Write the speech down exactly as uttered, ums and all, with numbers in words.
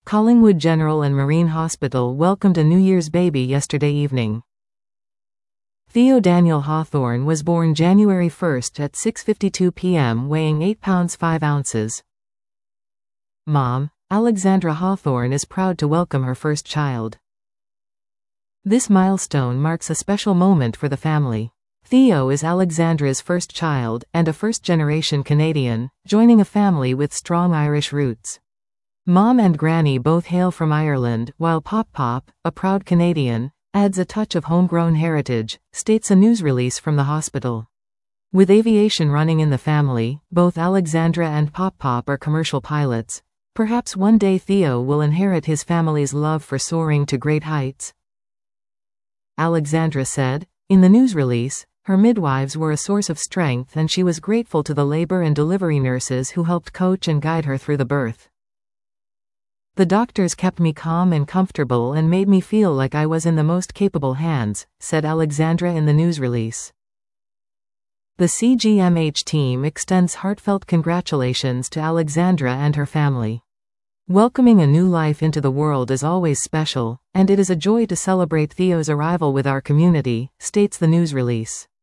Collingwood General and Marine Hospital welcomed a New Year's baby yesterday evening. Theo Daniel Hawthorne was born January first at six fifty-two p m weighing eight pounds five ounces. Mom, Alexandra Hawthorne is proud to welcome her first child. This milestone marks a special moment for the family. Theo is Alexandra's first child, and a first-generation Canadian, joining a family with strong Irish roots. Mom and Granny both hail from Ireland, while Pop Pop, a proud Canadian, adds a touch of homegrown heritage, states a news release from the hospital. With aviation running in the family, both Alexandra and Pop Pop are commercial pilots. Perhaps one day Theo will inherit his family's love for soaring to great heights. Alexandra said. In the news release, her midwives were a source of strength and she was grateful to the labor and delivery nurses who helped coach and guide her through the birth. The doctors kept me calm and comfortable and made me feel like I was in the most capable hands, said Alexandra in the news release. The C G M H team extends heartfelt congratulations to Alexandra and her family. Welcoming a new life into the world is always special, and it is a joy to celebrate Theo's arrival with our community, states the news release.